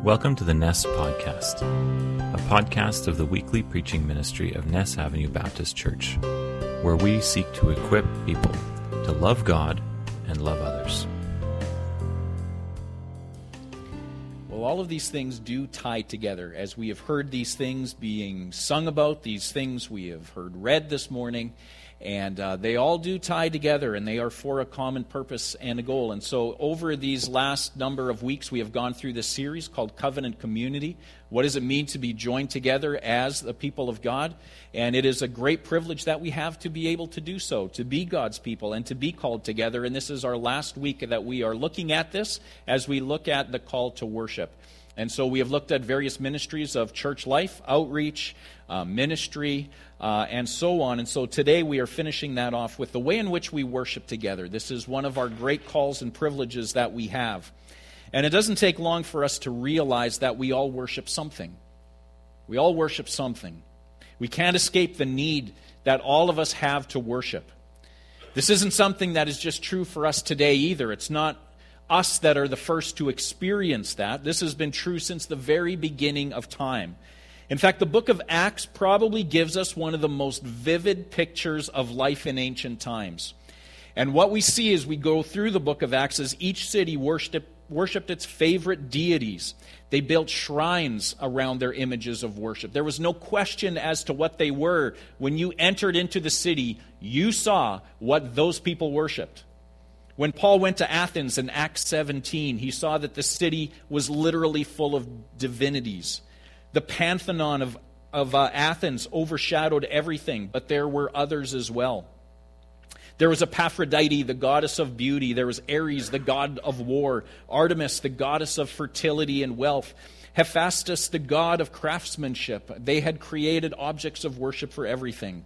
Welcome to the Ness Podcast, a podcast of the weekly preaching ministry of Ness Avenue Baptist Church, where we seek to equip people to love God and love others. Well, all of these things do tie together. As we have heard these things being sung about, these things we have heard read this morning, and they all do tie together, and they are for a common purpose and a goal. And so over these last number of weeks, we have gone through this series called Covenant Community. What does it mean to be joined together as the people of God? And it is a great privilege that we have to be able to do so, to be God's people and to be called together. And this is our last week that we are looking at this as we look at the call to worship. And so we have looked at various ministries of church life, outreach, ministry, and so on. And so today we are finishing that off with the way in which we worship together. This is one of our great calls and privileges that we have. And it doesn't take long for us to realize that we all worship something. We all worship something. We can't escape the need that all of us have to worship. This isn't something that is just true for us today either. It's not us that are the first to experience that. This has been true since the very beginning of time. In fact, the book of Acts probably gives us one of the most vivid pictures of life in ancient times. And what we see as we go through the book of Acts is each city worshipped its favorite deities. They built shrines around their images of worship. There was no question as to what they were. When you entered into the city, you saw what those people worshipped. When Paul went to Athens in Acts 17, he saw that the city was literally full of divinities. The Pantheon of Athens overshadowed everything, but there were others as well. There was Aphrodite, the goddess of beauty. There was Ares, the god of war. Artemis, the goddess of fertility and wealth. Hephaestus, the god of craftsmanship. They had created objects of worship for everything.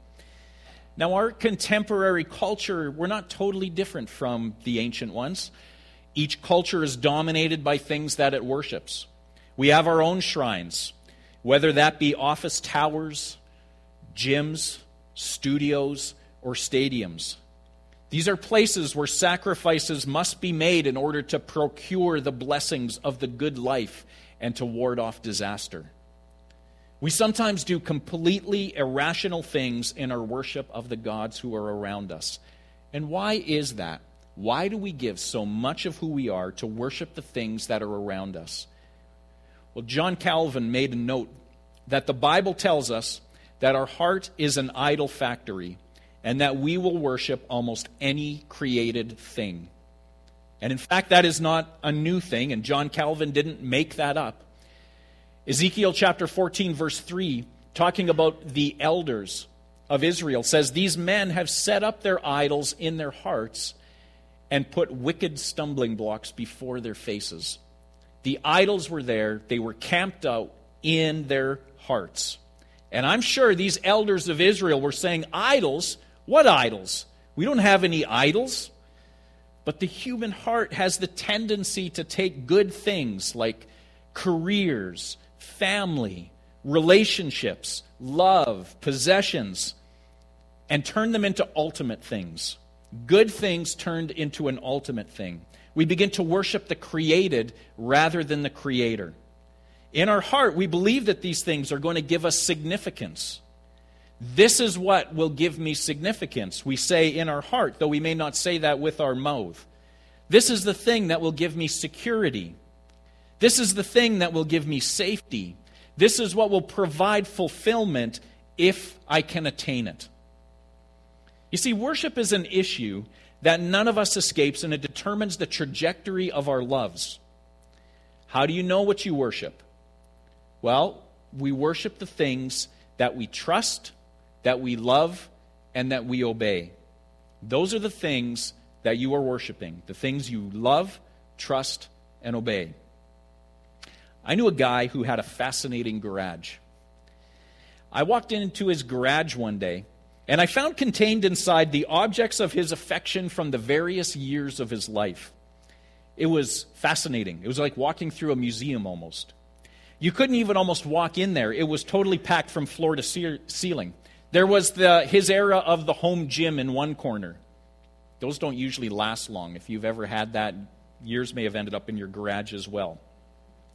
Now, our contemporary culture, we're not totally different from the ancient ones. Each culture is dominated by things that it worships. We have our own shrines, whether that be office towers, gyms, studios, or stadiums. These are places where sacrifices must be made in order to procure the blessings of the good life and to ward off disaster. We sometimes do completely irrational things in our worship of the gods who are around us. And why is that? Why do we give so much of who we are to worship the things that are around us? Well, John Calvin made a note that the Bible tells us that our heart is an idol factory and that we will worship almost any created thing. And in fact, that is not a new thing, and John Calvin didn't make that up. Ezekiel chapter 14, verse 3, talking about the elders of Israel, says, "These men have set up their idols in their hearts and put wicked stumbling blocks before their faces." The idols were there. They were camped out in their hearts. And I'm sure these elders of Israel were saying, idols? What idols? We don't have any idols. But the human heart has the tendency to take good things like careers, family, relationships, love, possessions, and turn them into ultimate things. Good things turned into an ultimate thing. We begin to worship the created rather than the creator. In our heart, we believe that these things are going to give us significance. This is what will give me significance, we say in our heart, though we may not say that with our mouth. This is the thing that will give me security. This is the thing that will give me safety. This is what will provide fulfillment if I can attain it. You see, worship is an issue that none of us escapes, and it determines the trajectory of our loves. How do you know what you worship? Well, we worship the things that we trust, that we love, and that we obey. Those are the things that you are worshiping, the things you love, trust, and obey. I knew a guy who had a fascinating garage. I walked into his garage one day, and I found contained inside the objects of his affection from the various years of his life. It was fascinating. It was like walking through a museum almost. You couldn't even almost walk in there. It was totally packed from floor to ceiling. There was his era of the home gym in one corner. Those don't usually last long. If you've ever had that, years may have ended up in your garage as well.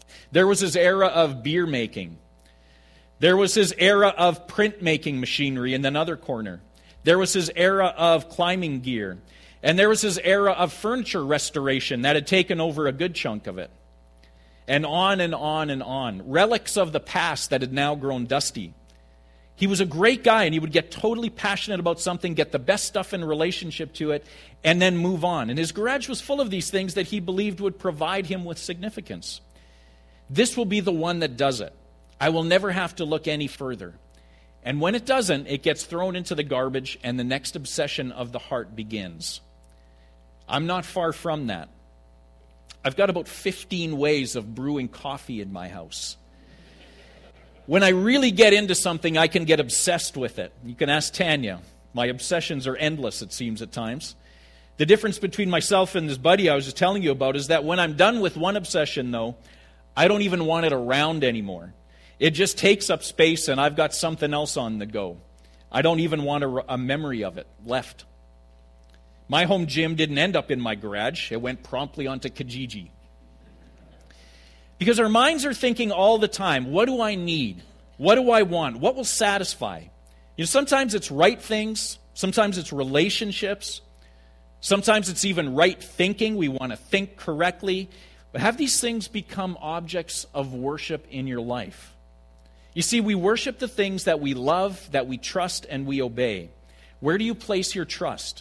There was his era of beer making. There was his era of print-making machinery in another corner. There was his era of climbing gear. And there was his era of furniture restoration that had taken over a good chunk of it. And on and on and on. Relics of the past that had now grown dusty. He was a great guy, and he would get totally passionate about something, get the best stuff in relationship to it, and then move on. And his garage was full of these things that he believed would provide him with significance. This will be the one that does it. I will never have to look any further. And when it doesn't, it gets thrown into the garbage, and the next obsession of the heart begins. I'm not far from that. I've got about 15 ways of brewing coffee in my house. When I really get into something, I can get obsessed with it. You can ask Tanya. My obsessions are endless, it seems, at times. The difference between myself and this buddy I was just telling you about is that when I'm done with one obsession, though, I don't even want it around anymore. It just takes up space, and I've got something else on the go. I don't even want a memory of it left. My home gym didn't end up in my garage. It went promptly onto Kijiji. Because our minds are thinking all the time, what do I need? What do I want? What will satisfy? You know, sometimes it's right things. Sometimes it's relationships. Sometimes it's even right thinking. We want to think correctly. But have these things become objects of worship in your life? You see, we worship the things that we love, that we trust, and we obey. Where do you place your trust?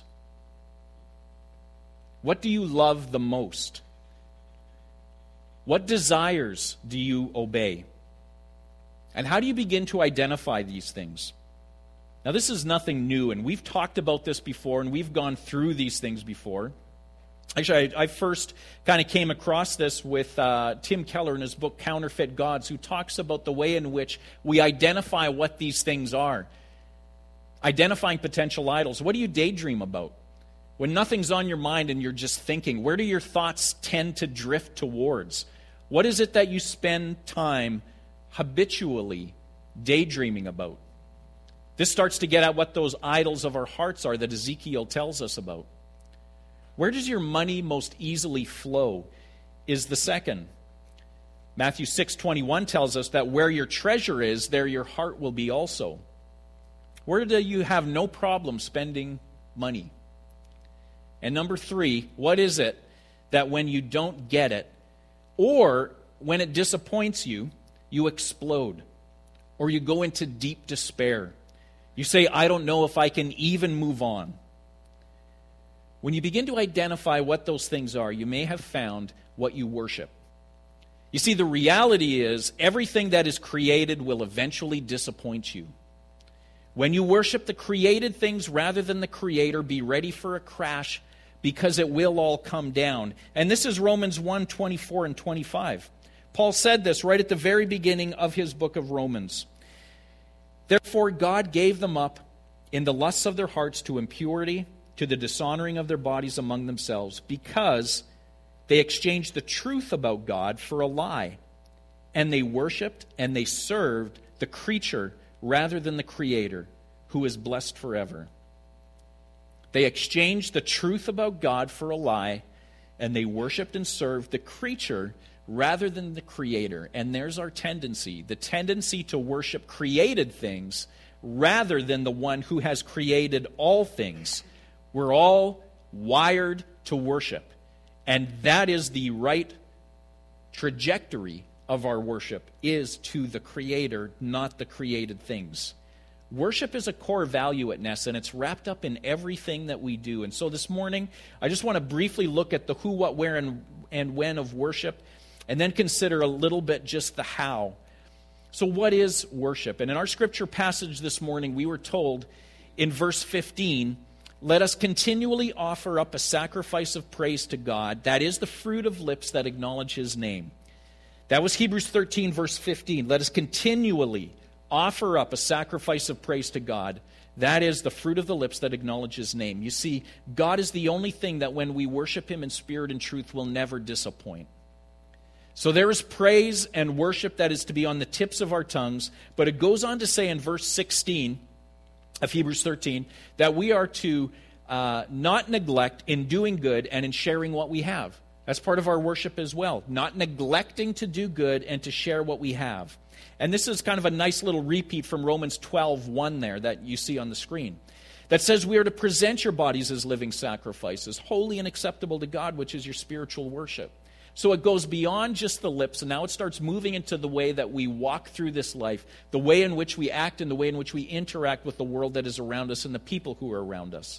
What do you love the most? What desires do you obey? And how do you begin to identify these things? Now, this is nothing new, and we've talked about this before, and we've gone through these things before. Actually, I first kind of came across this with Tim Keller in his book, Counterfeit Gods, who talks about the way in which we identify what these things are. Identifying potential idols. What do you daydream about? When nothing's on your mind and you're just thinking, where do your thoughts tend to drift towards? What is it that you spend time habitually daydreaming about? This starts to get at what those idols of our hearts are that Ezekiel tells us about. Where does your money most easily flow is the second. Matthew 6:21 tells us that where your treasure is, there your heart will be also. Where do you have no problem spending money? And number 3, what is it that when you don't get it, or when it disappoints you, you explode, or you go into deep despair? You say, I don't know if I can even move on. When you begin to identify what those things are, you may have found what you worship. You see, the reality is everything that is created will eventually disappoint you. When you worship the created things rather than the Creator, be ready for a crash, because it will all come down. And this is Romans 1:24 and 25. Paul said this right at the very beginning of his book of Romans. Therefore God gave them up in the lusts of their hearts to impurity, to the dishonoring of their bodies among themselves, because they exchanged the truth about God for a lie, and they worshipped and they served the creature rather than the Creator, who is blessed forever. They exchanged the truth about God for a lie, and they worshipped and served the creature rather than the Creator. And there's our tendency, the tendency to worship created things rather than the one who has created all things. We're all wired to worship, and that is the right trajectory of our worship, is to the Creator, not the created things. Worship is a core value at Ness, and it's wrapped up in everything that we do. And so this morning, I just want to briefly look at the who, what, where, and when of worship, and then consider a little bit just the how. So what is worship? And in our scripture passage this morning, we were told in verse 15, let us continually offer up a sacrifice of praise to God. That is the fruit of lips that acknowledge His name. That was Hebrews 13, verse 15. Let us continually offer up a sacrifice of praise to God. That is the fruit of the lips that acknowledge His name. You see, God is the only thing that when we worship Him in spirit and truth will never disappoint. So there is praise and worship that is to be on the tips of our tongues, but it goes on to say in verse 16 of Hebrews 13 that we are to not neglect in doing good and in sharing what we have. That's part of our worship as well. Not neglecting to do good and to share what we have. And this is kind of a nice little repeat from Romans 12:1 there that you see on the screen. That says we are to present your bodies as living sacrifices, holy and acceptable to God, which is your spiritual worship. So it goes beyond just the lips, and now it starts moving into the way that we walk through this life, the way in which we act and the way in which we interact with the world that is around us and the people who are around us,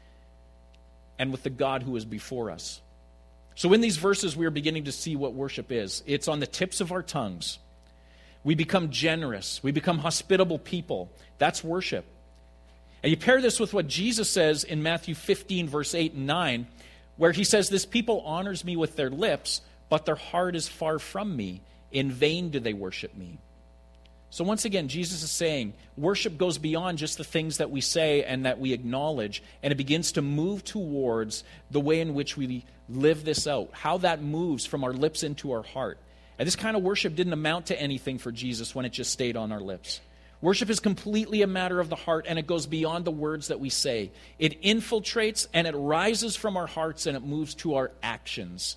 and with the God who is before us. So in these verses, we are beginning to see what worship is. It's on the tips of our tongues. We become generous. We become hospitable people. That's worship. And you pair this with what Jesus says in Matthew 15, verse 8 and 9, where he says, this people honors me with their lips, but their heart is far from me. In vain do they worship me. So once again, Jesus is saying worship goes beyond just the things that we say and that we acknowledge, and it begins to move towards the way in which we live this out, how that moves from our lips into our heart. And this kind of worship didn't amount to anything for Jesus when it just stayed on our lips. Worship is completely a matter of the heart, and it goes beyond the words that we say. It infiltrates and it rises from our hearts and it moves to our actions.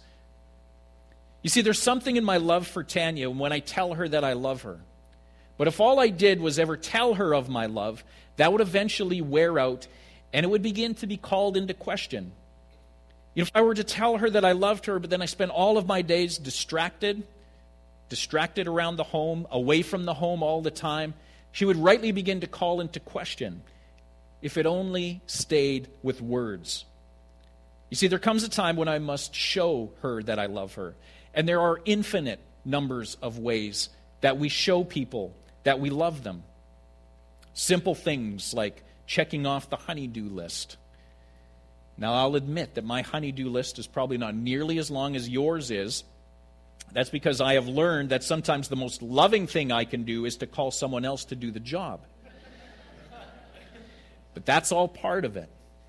You see, there's something in my love for Tanya when I tell her that I love her. But if all I did was ever tell her of my love, that would eventually wear out and it would begin to be called into question. If I were to tell her that I loved her, but then I spent all of my days distracted around the home, away from the home all the time, she would rightly begin to call into question if it only stayed with words. You see, there comes a time when I must show her that I love her. And there are infinite numbers of ways that we show people that we love them. Simple things like checking off the honey-do list. Now, I'll admit that my honey-do list is probably not nearly as long as yours is. That's because I have learned that sometimes the most loving thing I can do is to call someone else to do the job. But that's all part of it.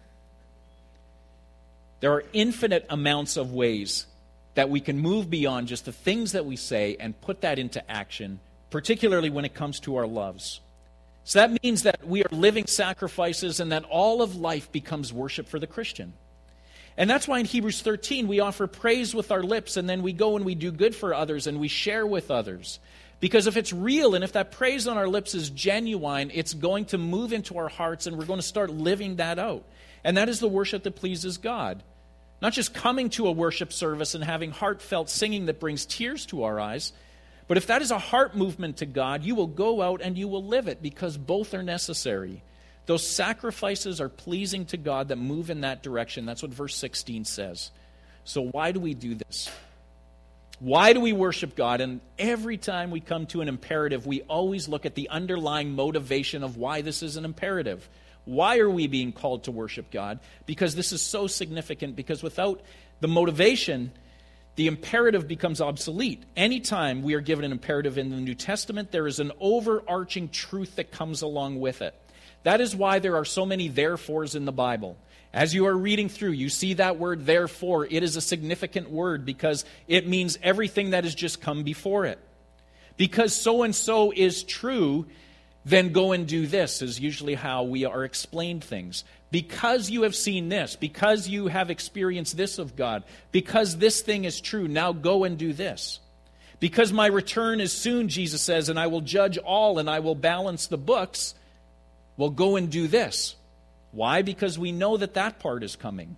There are infinite amounts of ways that we can move beyond just the things that we say and put that into action, particularly when it comes to our loves. So that means that we are living sacrifices and that all of life becomes worship for the Christian. And that's why in Hebrews 13 we offer praise with our lips, and then we go and we do good for others and we share with others. Because if it's real and if that praise on our lips is genuine, it's going to move into our hearts and we're going to start living that out. And that is the worship that pleases God. Not just coming to a worship service and having heartfelt singing that brings tears to our eyes, but if that is a heart movement to God, you will go out and you will live it, because both are necessary. Those sacrifices are pleasing to God that move in that direction. That's what verse 16 says. So why do we do this? Why do we worship God? And every time we come to an imperative, we always look at the underlying motivation of why this is an imperative. Why are we being called to worship God? Because this is so significant, because without the motivation, the imperative becomes obsolete. Anytime we are given an imperative in the New Testament, there is an overarching truth that comes along with it. That is why there are so many therefores in the Bible. As you are reading through, you see that word therefore. It is a significant word because it means everything that has just come before it. Because so-and-so is true, then go and do this, is usually how we are explained things. Because you have seen this, because you have experienced this of God, because this thing is true, now go and do this. Because my return is soon, Jesus says, and I will judge all and I will balance the books, well, go and do this. Why? Because we know that that part is coming.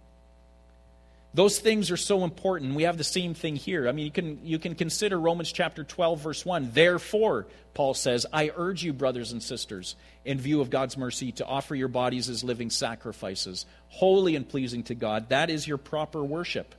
Those things are so important. We have the same thing here. I mean, you can consider Romans chapter 12, verse 1. Therefore, Paul says, I urge you, brothers and sisters, in view of God's mercy, to offer your bodies as living sacrifices, holy and pleasing to God. That is your proper worship.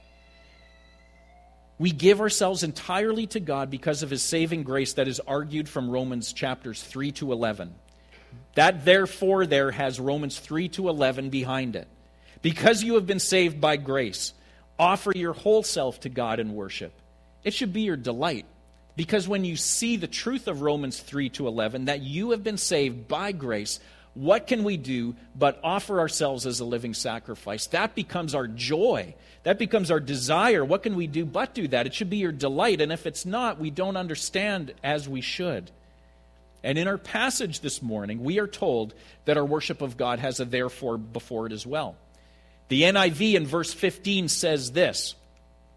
We give ourselves entirely to God because of His saving grace that is argued from Romans chapters 3 to 11. That therefore there has Romans 3 to 11 behind it. Because you have been saved by grace, offer your whole self to God in worship. It should be your delight. Because when you see the truth of Romans 3 to 11, that you have been saved by grace, what can we do but offer ourselves as a living sacrifice? That becomes our joy. That becomes our desire. What can we do but do that? It should be your delight. And if it's not, we don't understand as we should. And in our passage this morning, we are told that our worship of God has a therefore before it as well. The NIV in verse 15 says this,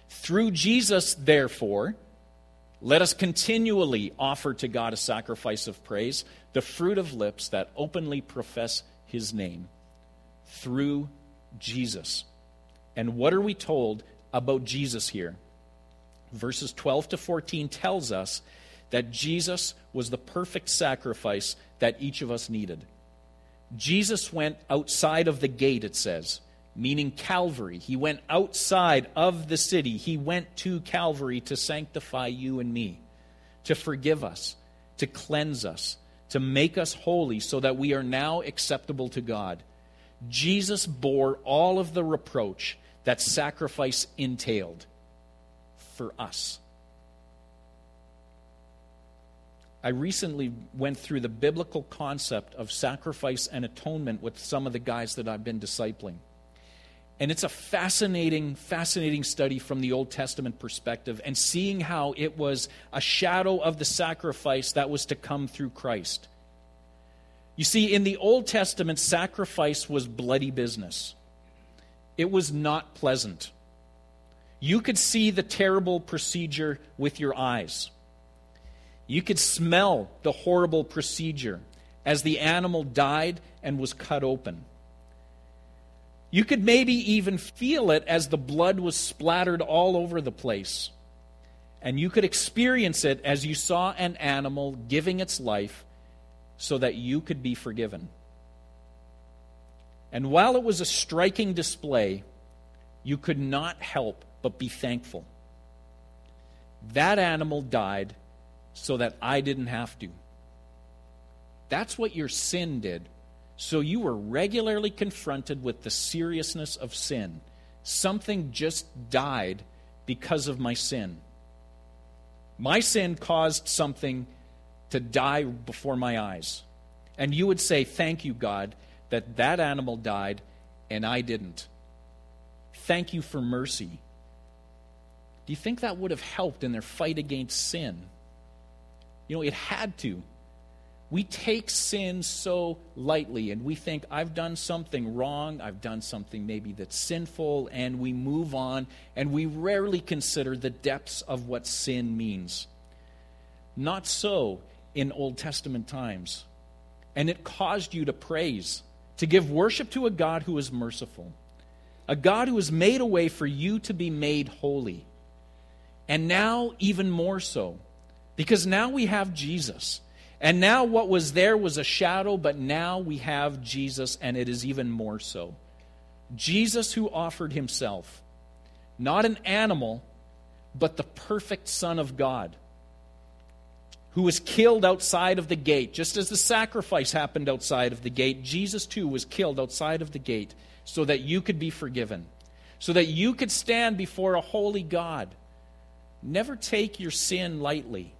Through Jesus, therefore, let us continually offer to God a sacrifice of praise, the fruit of lips that openly profess his name. Through Jesus. And what are we told about Jesus here? Verses 12 to 14 tells us that Jesus was the perfect sacrifice that each of us needed. Jesus went outside of the gate, it says, meaning Calvary. He went outside of the city. He went to Calvary to sanctify you and me, to forgive us, to cleanse us, to make us holy so that we are now acceptable to God. Jesus bore all of the reproach that sacrifice entailed for us. I recently went through the biblical concept of sacrifice and atonement with some of the guys that I've been discipling. And it's a fascinating study from the Old Testament perspective, and seeing how it was a shadow of the sacrifice that was to come through Christ. You see, in the Old Testament, sacrifice was bloody business. It was not pleasant. You could see the terrible procedure with your eyes. You could smell the horrible procedure as the animal died and was cut open. You could maybe even feel it as the blood was splattered all over the place. And you could experience it as you saw an animal giving its life so that you could be forgiven. And while it was a striking display, you could not help but be thankful. That animal died so that I didn't have to. That's what your sin did. So you were regularly confronted with the seriousness of sin. Something just died because of my sin. My sin caused something to die before my eyes. And you would say, thank you, God, that that animal died and I didn't. Thank you for mercy. Do you think that would have helped in their fight against sin? You know, it had to. We take sin so lightly, and we think, I've done something wrong, I've done something maybe that's sinful, and we move on, and we rarely consider the depths of what sin means. Not so in Old Testament times. And it caused you to praise, to give worship to a God who is merciful, a God who has made a way for you to be made holy. And now even more so, because now we have Jesus. And now what was there was a shadow, but now we have Jesus, and it is even more so. Jesus who offered himself, not an animal, but the perfect Son of God, who was killed outside of the gate. Just as the sacrifice happened outside of the gate, Jesus too was killed outside of the gate so that you could be forgiven, so that you could stand before a holy God. Never take your sin lightly.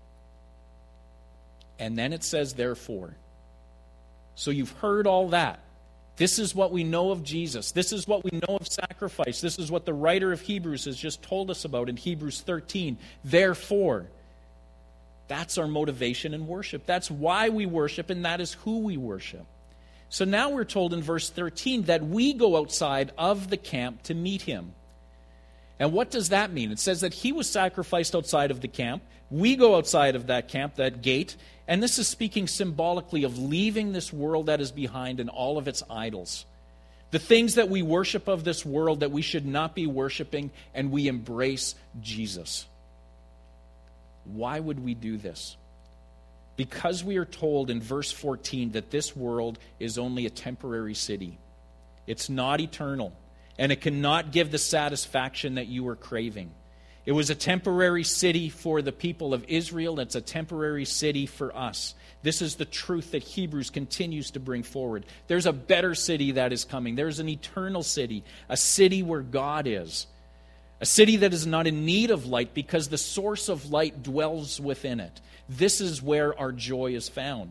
And then it says, therefore. So you've heard all that. This is what we know of Jesus. This is what we know of sacrifice. This is what the writer of Hebrews has just told us about in Hebrews 13. Therefore. That's our motivation in worship. That's why we worship, and that is who we worship. So now we're told in verse 13 that we go outside of the camp to meet him. And what does that mean? It says that he was sacrificed outside of the camp. We go outside of that camp, that gate, and this is speaking symbolically of leaving this world that is behind and all of its idols. The things that we worship of this world that we should not be worshiping, and we embrace Jesus. Why would we do this? Because we are told in verse 14 that this world is only a temporary city. It's not eternal, and it cannot give the satisfaction that you are craving. It was a temporary city for the people of Israel. It's a temporary city for us. This is the truth that Hebrews continues to bring forward. There's a better city that is coming. There's an eternal city, a city where God is. A city that is not in need of light because the source of light dwells within it. This is where our joy is found.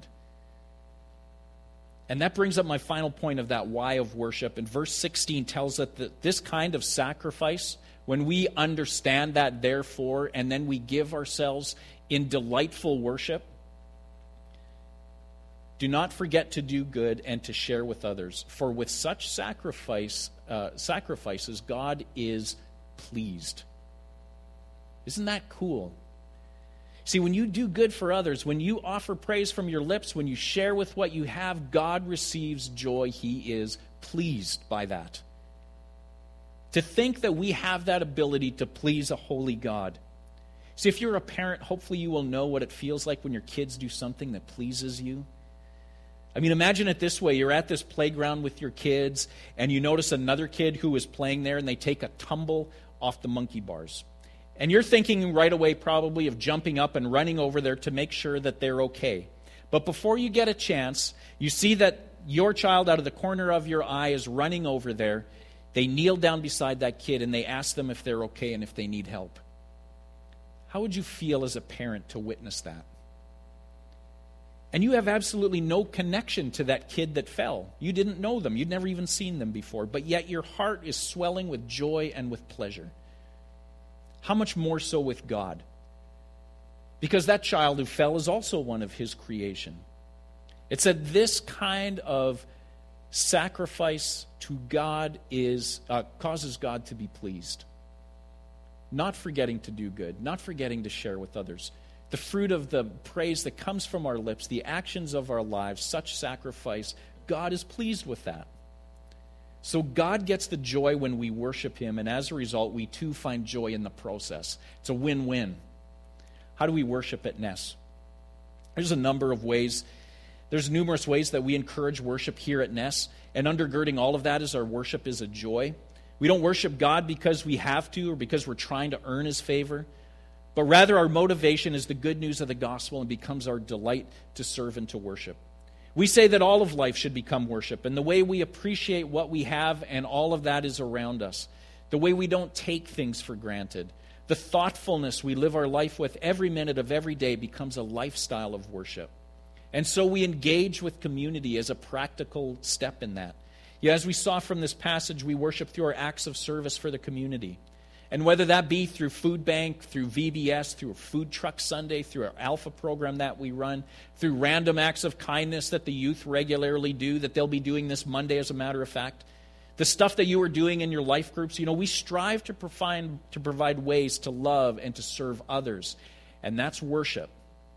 And that brings up my final point of that why of worship. And verse 16 tells us that this kind of sacrifice, when we understand that therefore, and then we give ourselves in delightful worship, do not forget to do good and to share with others. For with such sacrifices, God is pleased. Isn't that cool? See, when you do good for others, when you offer praise from your lips, when you share with what you have, God receives joy. He is pleased by that. To think that we have that ability to please a holy God. See, if you're a parent, hopefully you will know what it feels like when your kids do something that pleases you. I mean, imagine it this way. You're at this playground with your kids, and you notice another kid who is playing there, and they take a tumble off the monkey bars. And you're thinking right away probably of jumping up and running over there to make sure that they're okay. But before you get a chance, you see that your child out of the corner of your eye is running over there. They kneel down beside that kid and they ask them if they're okay and if they need help. How would you feel as a parent to witness that? And you have absolutely no connection to that kid that fell. You didn't know them. You'd never even seen them before. But yet your heart is swelling with joy and with pleasure. How much more so with God? Because that child who fell is also one of His creation. It said this kind of sacrifice to God causes God to be pleased. Not forgetting to do good, not forgetting to share with others. The fruit of the praise that comes from our lips, the actions of our lives, such sacrifice, God is pleased with that. So God gets the joy when we worship Him, and as a result, we too find joy in the process. It's a win-win. How do we worship at Ness? There's a number of ways. There's numerous ways that we encourage worship here at Ness, and undergirding all of that is our worship is a joy. We don't worship God because we have to or because we're trying to earn His favor, but rather our motivation is the good news of the gospel and becomes our delight to serve and to worship. We say that all of life should become worship, and the way we appreciate what we have and all of that is around us, the way we don't take things for granted, the thoughtfulness we live our life with every minute of every day becomes a lifestyle of worship. And so we engage with community as a practical step in that. Yeah, as we saw from this passage, we worship through our acts of service for the community. And whether that be through Food Bank, through VBS, through a Food Truck Sunday, through our Alpha program that we run, through random acts of kindness that the youth regularly do, that they'll be doing this Monday as a matter of fact, the stuff that you are doing in your life groups, we strive to provide ways to love and to serve others. And that's worship.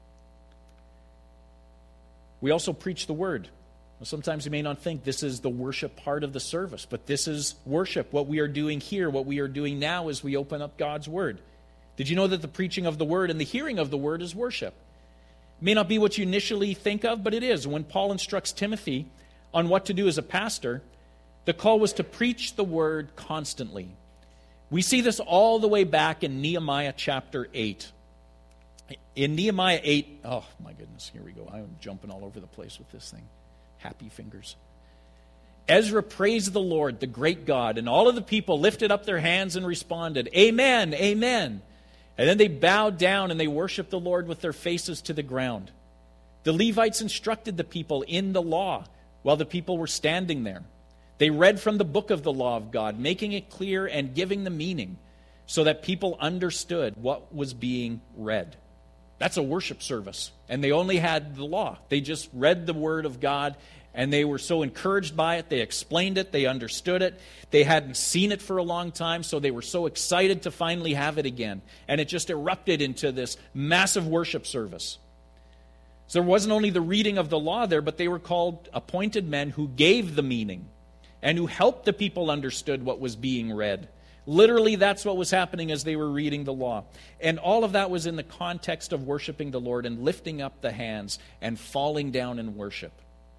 We also preach the Word. Sometimes you may not think this is the worship part of the service, but this is worship. What we are doing here, what we are doing now is we open up God's Word. Did you know that the preaching of the Word and the hearing of the Word is worship? It may not be what you initially think of, but it is. When Paul instructs Timothy on what to do as a pastor, the call was to preach the Word constantly. We see this all the way back in Nehemiah chapter 8. In Nehemiah 8, oh my goodness, here we go. I'm jumping all over the place with this thing. Happy fingers. Ezra praised the Lord, the great God, and all of the people lifted up their hands and responded, Amen, Amen. And then they bowed down and they worshiped the Lord with their faces to the ground. The Levites instructed the people in the law while the people were standing there. They read from the book of the law of God, making it clear and giving the meaning so that people understood what was being read. That's a worship service. And they only had the law. They just read the Word of God, and they were so encouraged by it. They explained it. They understood it. They hadn't seen it for a long time, so they were so excited to finally have it again. And it just erupted into this massive worship service. So there wasn't only the reading of the law there, but they were called appointed men who gave the meaning and who helped the people understood what was being read. Literally, that's what was happening as they were reading the law. And all of that was in the context of worshiping the Lord and lifting up the hands and falling down in worship.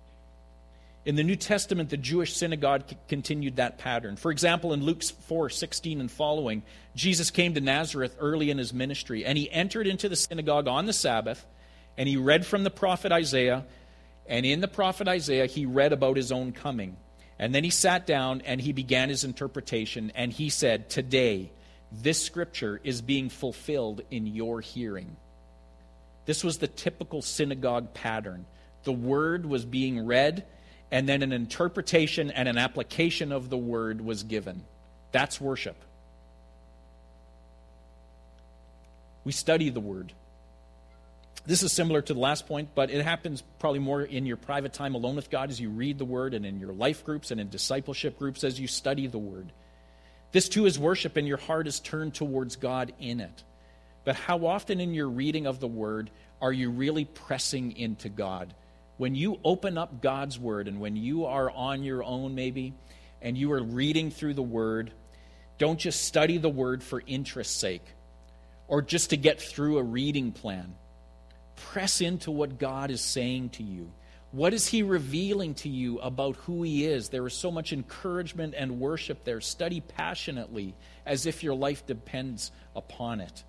In the New Testament, the Jewish synagogue continued that pattern. For example, in Luke 4:16 and following, Jesus came to Nazareth early in His ministry, and He entered into the synagogue on the Sabbath, and He read from the prophet Isaiah, and in the prophet Isaiah, He read about His own coming. And then He sat down and He began His interpretation, and He said, Today, this scripture is being fulfilled in your hearing. This was the typical synagogue pattern. The Word was being read, and then an interpretation and an application of the Word was given. That's worship. We study the Word. This is similar to the last point, but it happens probably more in your private time alone with God as you read the Word, and in your life groups and in discipleship groups as you study the Word. This too is worship, and your heart is turned towards God in it. but how often in your reading of the Word are you really pressing into God? When you open up God's Word and when you are on your own maybe and you are reading through the Word, don't just study the Word for interest's sake or just to get through a reading plan. Press into what God is saying to you. What is He revealing to you about who He is? There is so much encouragement and worship there. Study passionately as if your life depends upon it.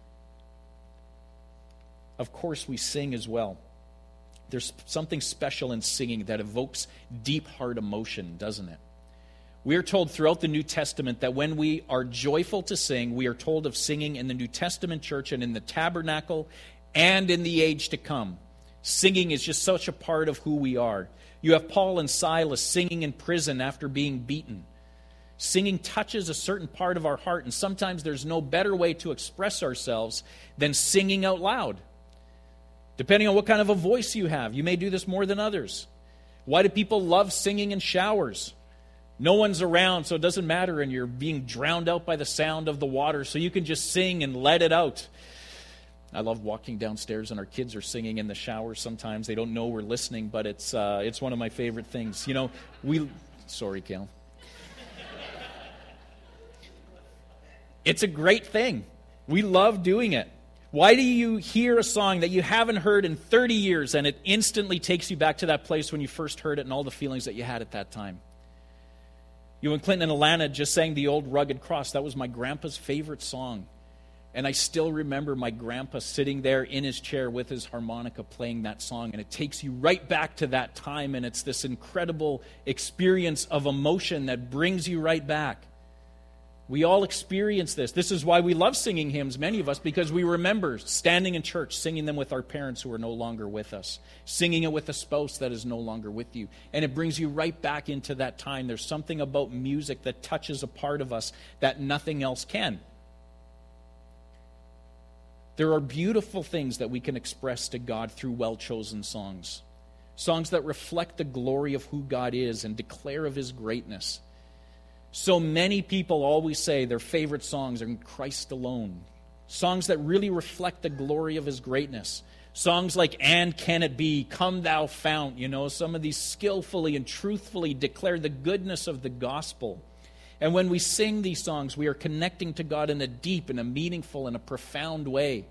Of course, we sing as well. There's something special in singing that evokes deep heart emotion, doesn't it? We are told throughout the New Testament that when we are joyful to sing, we are told of singing in the New Testament church and in the tabernacle and in the age to come. Singing is just such a part of who we are. You have Paul and Silas singing in prison after being beaten. Singing touches a certain part of our heart, and sometimes there's no better way to express ourselves than singing out loud. Depending on what kind of a voice you have, you may do this more than others. Why do people love singing in showers? No one's around, so it doesn't matter, and you're being drowned out by the sound of the water, so you can just sing and let it out. I love walking downstairs and our kids are singing in the shower sometimes. They don't know we're listening, but it's one of my favorite things. You know, sorry, Cal. It's a great thing. We love doing it. Why do you hear a song that you haven't heard in 30 years and it instantly takes you back to that place when you first heard it and all the feelings that you had at that time? You and Clinton and Alana just sang The Old Rugged Cross. That was my grandpa's favorite song. And I still remember my grandpa sitting there in his chair with his harmonica playing that song. And it takes you right back to that time. And it's this incredible experience of emotion that brings you right back. We all experience this. This is why we love singing hymns, many of us, because we remember standing in church, singing them with our parents who are no longer with us, singing it with a spouse that is no longer with you. And it brings you right back into that time. There's something about music that touches a part of us that nothing else can. There are beautiful things that we can express to God through well-chosen songs. Songs that reflect the glory of who God is and declare of His greatness. So many people always say their favorite songs are in Christ alone. Songs that really reflect the glory of His greatness. Songs like And Can It Be, Come Thou Fount, some of these skillfully and truthfully declare the goodness of the gospel. And when we sing these songs, we are connecting to God in a deep, in a meaningful, in a profound way.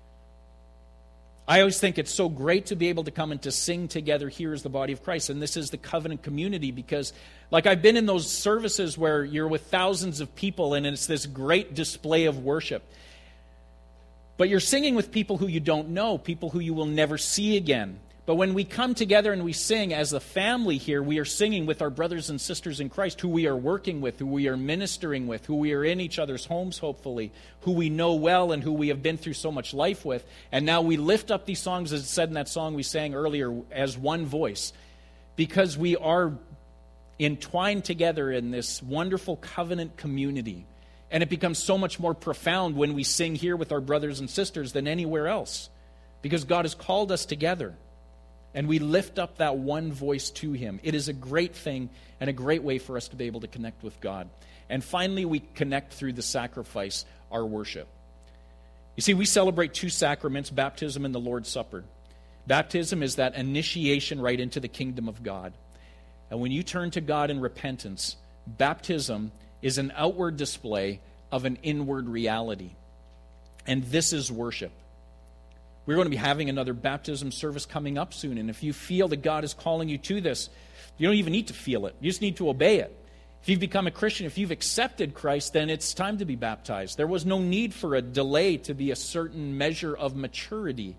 I always think it's so great to be able to come and to sing together here as the body of Christ. And this is the covenant community because, like, I've been in those services where you're with thousands of people and it's this great display of worship. But you're singing with people who you don't know, people who you will never see again. But when we come together and we sing as a family here, we are singing with our brothers and sisters in Christ who we are working with, who we are ministering with, who we are in each other's homes, hopefully, who we know well and who we have been through so much life with. And now we lift up these songs, as it said in that song we sang earlier, as one voice, because we are entwined together in this wonderful covenant community. And it becomes so much more profound when we sing here with our brothers and sisters than anywhere else, because God has called us together. And we lift up that one voice to Him. It is a great thing and a great way for us to be able to connect with God. And finally, we connect through the sacrifice, our worship. You see, we celebrate two sacraments, baptism and the Lord's Supper. Baptism is that initiation right into the kingdom of God. And when you turn to God in repentance, baptism is an outward display of an inward reality. And this is worship. We're going to be having another baptism service coming up soon. And if you feel that God is calling you to this, you don't even need to feel it. You just need to obey it. If you've become a Christian, if you've accepted Christ, then it's time to be baptized. There was no need for a delay to be a certain measure of maturity.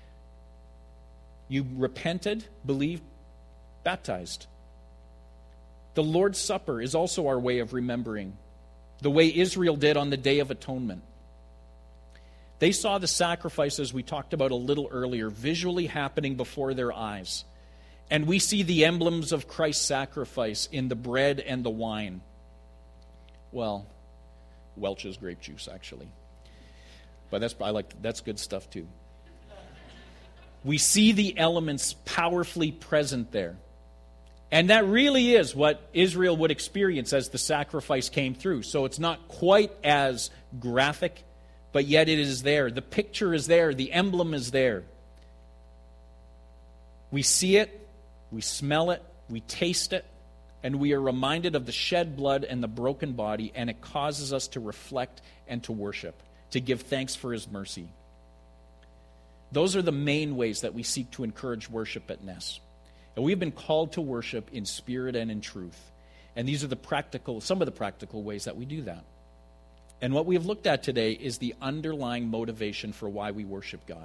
You repented, believed, baptized. The Lord's Supper is also our way of remembering, the way Israel did on the Day of Atonement. They saw the sacrifices we talked about a little earlier visually happening before their eyes. And we see the emblems of Christ's sacrifice in the bread and the wine. Well, Welch's grape juice, actually. But that's good stuff too. We see the elements powerfully present there. And that really is what Israel would experience as the sacrifice came through. So it's not quite as graphic, but yet it is there. The picture is there. The emblem is there. We see it, we smell it, we taste it, and we are reminded of the shed blood and the broken body, and it causes us to reflect and to worship, to give thanks for his mercy. Those are the main ways that we seek to encourage worship at Ness. And we've been called to worship in spirit and in truth. And these are some of the practical ways that we do that. And what we have looked at today is the underlying motivation for why we worship God.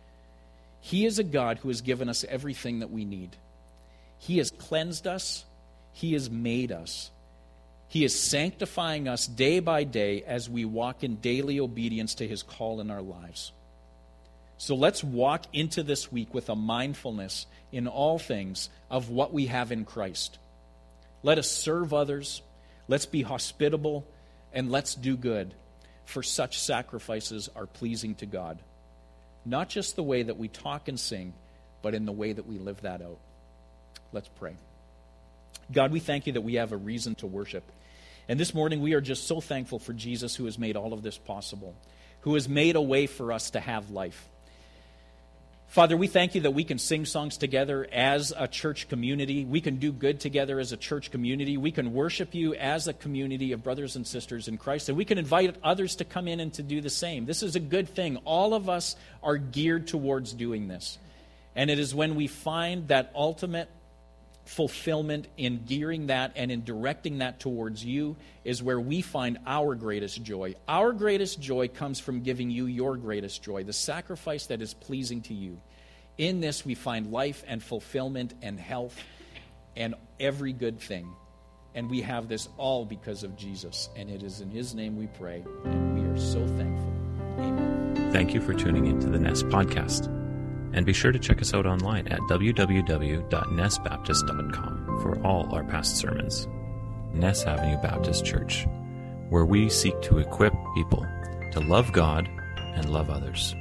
He is a God who has given us everything that we need. He has cleansed us. He has made us. He is sanctifying us day by day as we walk in daily obedience to his call in our lives. So let's walk into this week with a mindfulness in all things of what we have in Christ. Let us serve others, let's be hospitable, and let's do good, for such sacrifices are pleasing to God. Not just the way that we talk and sing, but in the way that we live that out. Let's pray. God, we thank you that we have a reason to worship. And this morning we are just so thankful for Jesus, who has made all of this possible, who has made a way for us to have life. Father, we thank you that we can sing songs together as a church community. We can do good together as a church community. We can worship you as a community of brothers and sisters in Christ. And we can invite others to come in and to do the same. This is a good thing. All of us are geared towards doing this. And it is when we find that ultimate fulfillment in gearing that and in directing that towards you is where we find our greatest joy. Our greatest joy comes from giving you your greatest joy, the sacrifice that is pleasing to you. In this we find life and fulfillment and health and every good thing. And we have this all because of Jesus. And it is in his name we pray. And we are so thankful. Amen. Thank you for tuning in to the Ness Podcast. And be sure to check us out online at www.nessbaptist.com for all our past sermons. Ness Avenue Baptist Church, where we seek to equip people to love God and love others.